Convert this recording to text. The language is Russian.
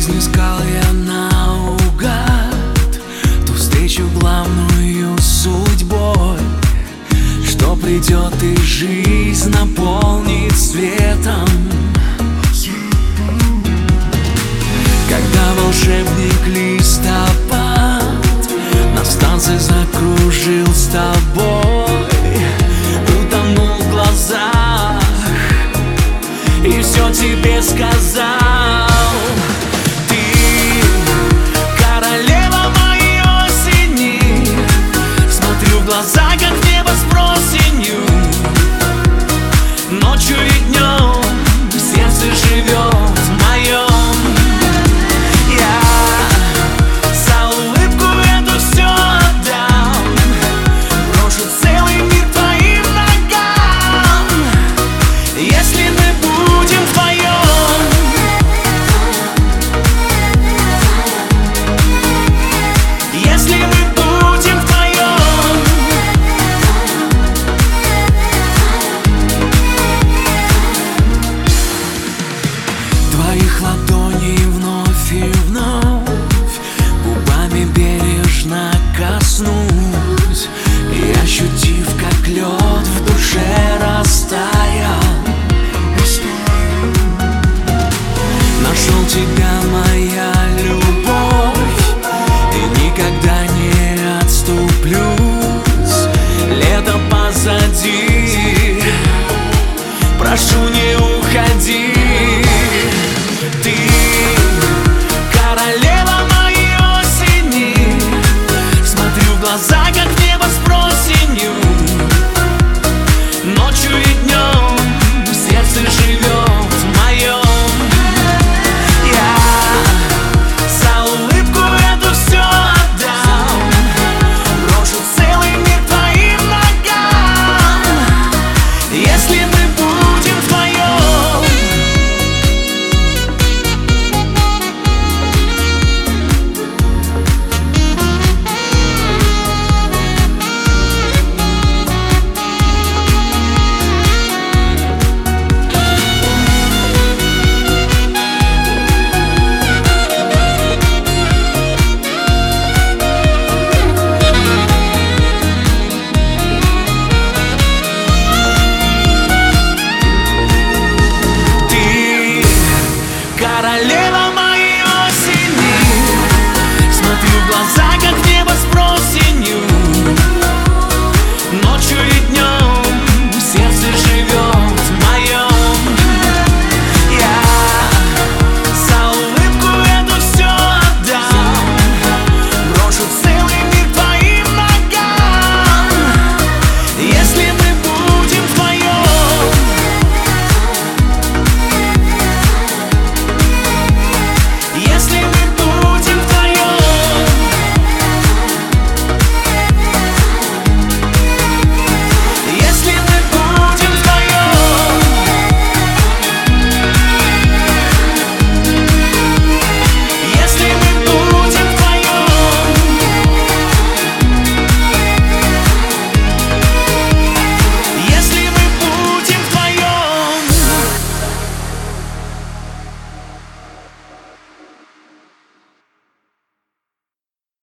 Жизнь искал я наугад ту встречу главную судьбой, что придет и жизнь наполнит светом. Когда волшебник листопад на станции закружил с тобой, утонул в глазах и все тебе сказал. Ты королева моей осени, смотрю в глаза, как в небо с просенью. Ночью и днем сердце живет в моем. Твоих ладоней вновь и вновь губами бережно коснусь.